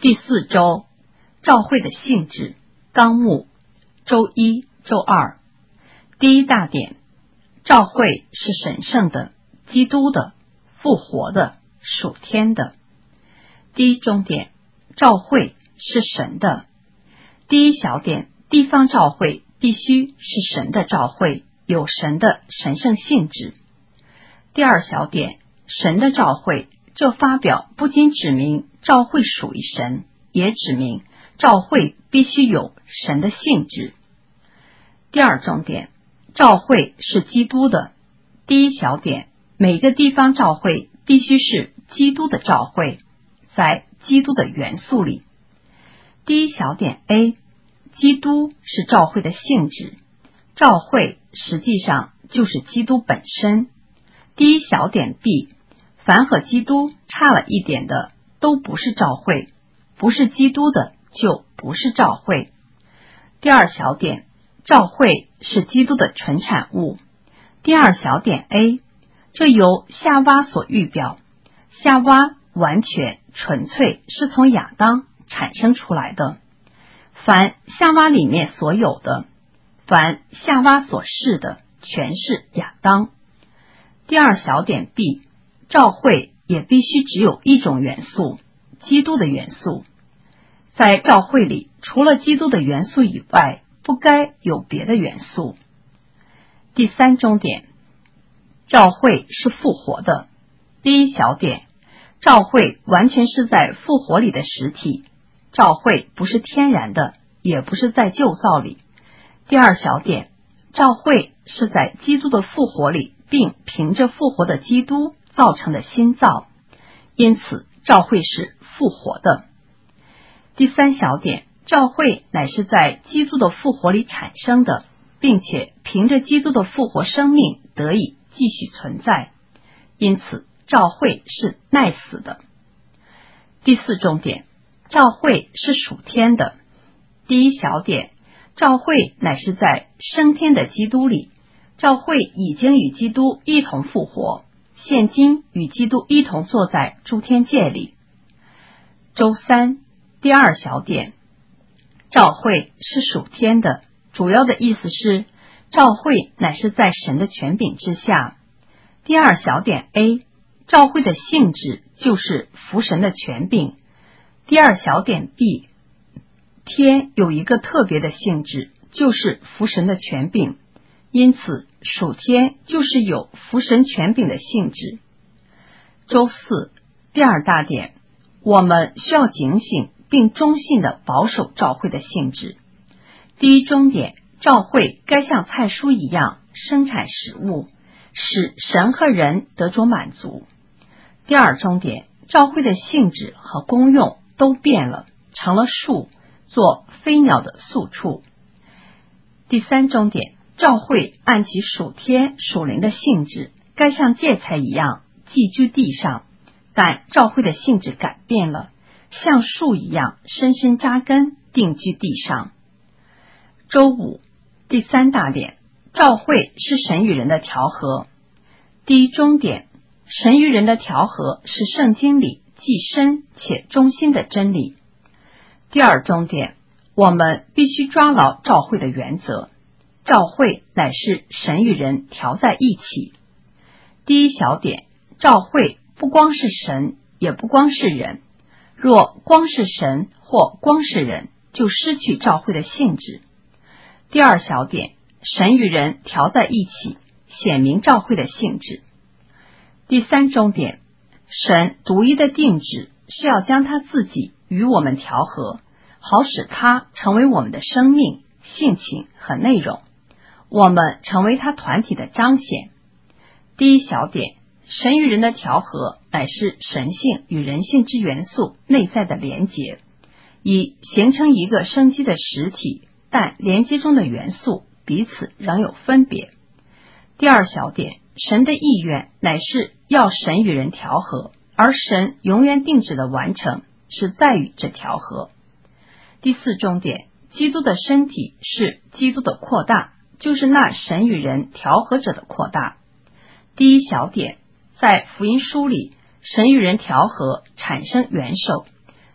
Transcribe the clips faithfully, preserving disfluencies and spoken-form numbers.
第四周召会的性质纲目周一周二。第一大点，召会是神圣的、基督的、复活的、属天的。第一中点，召会是神的。第一小点，地方召会必须是神的召会，有神的神圣性质。第二小点，神的召会，这发表不仅指明召会属于神，也指明召会必须有神的性质。第二重点，召会是基督的。第一小点，每个地方召会必须是基督的召会，在基督的元素里。第一小点 A， 基督是召会的性质，召会实际上就是基督本身。第一小点 B， 凡和基督差了一点的都不是召会，不是基督的就不是召会。第二小点，召会是基督的纯产物。第二小点 A， 这由夏娃所预表，夏娃完全纯粹是从亚当产生出来的，凡夏娃里面所有的，凡夏娃所是的，全是亚当。第二小点 B， 召会也必须只有一种元素，基督的元素。在召会里，除了基督的元素以外，不该有别的元素。第三中点，召会是复活的。第一小点，召会完全是在复活里的实体，召会不是天然的，也不是在旧造里。第二小点，召会是在基督的复活里，并凭着复活的基督造成的新造，因此召会是复活的。第三小点，召会乃是在基督的复活里产生的，并且凭着基督的复活生命得以继续存在，因此召会是耐死的。第四重点，召会是属天的。第一小点，召会乃是在升天的基督里，召会已经与基督一同复活，现今与基督一同坐在诸天界里。周三，第二小点，召会是属天的，主要的意思是召会乃是在神的权柄之下。第二小点 A， 召会的性质就是服神的权柄。第二小点 B， 天有一个特别的性质，就是服神的权柄，因此属天就是有服神权柄的性质。周四，第二大点，我们需要警醒并忠信地保守召会的性质。第一中点，召会该像菜蔬一样生产食物，使神和人得着满足。第二中点，召会的性质和功用都变了，成了树，做飞鸟的宿处。第三中点，召会按其属天属灵的性质，该像芥菜一样寄居地上，但召会的性质改变了，像树一样深深扎根定居地上。周五，第三大点，召会是神与人的调和。第一中点，神与人的调和是圣经里既深且中心的真理。第二中点，我们必须抓牢召会的原则，召会乃是神与人调在一起。第一小点，召会不光是神，也不光是人，若光是神或光是人，就失去召会的性质。第二小点，神与人调在一起，显明召会的性质。第三中点，神独一的定旨是要将他自己与我们调和，好使他成为我们的生命、性情和内容，我们成为他团体的彰显。第一小点，神与人的调和乃是神性与人性之元素内在的连结，以形成一个生机的实体，但连接中的元素彼此仍有分别。第二小点，神的意愿乃是要神与人调和，而神永远定旨的完成是在于这调和。第四重点，基督的身体是基督的扩大，就是那神与人调和者的扩大。第一小点，在福音书里，神与人调和产生元首，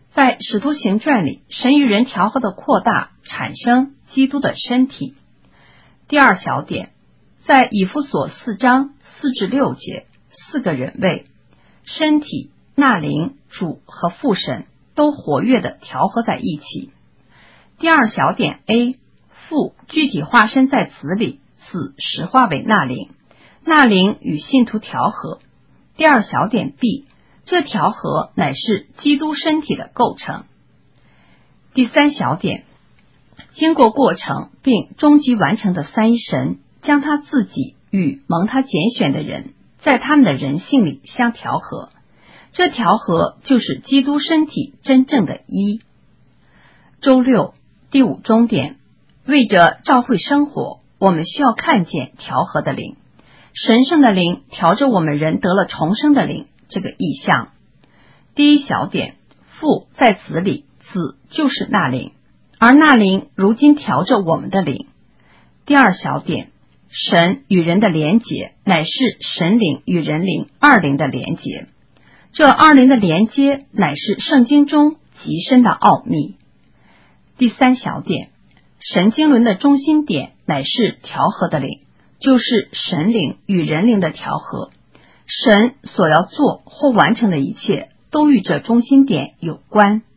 在《使徒行传》里，神与人调和的扩大，产生基督的身体。第二小点，在以弗所四章四至六节，四个人位，身体、那灵、主和父神都活跃的调和在一起。第二小点 A， 父具体化身在子里，子实化为那灵，那灵与信徒调和。第二小点 B， 这调和乃是基督身体的构成。第三小点，经过过程并终极完成的三一神，将他自己与蒙他拣选的人在他们的人性里相调和，这调和就是基督身体真正的一。周六第五中点，为着教会生活，我们需要看见调和的灵，神圣的灵调着我们人得了重生的灵这个意象。第一小点，父在子里，子就是那灵，而那灵如今调着我们的灵。第二小点，神与人的连结乃是神灵与人灵二灵的连结，这二灵的连接乃是圣经中极深的奥秘。第三小点，神经轮的中心点乃是调和的灵，就是神灵与人灵的调和，神所要做或完成的一切都与这中心点有关。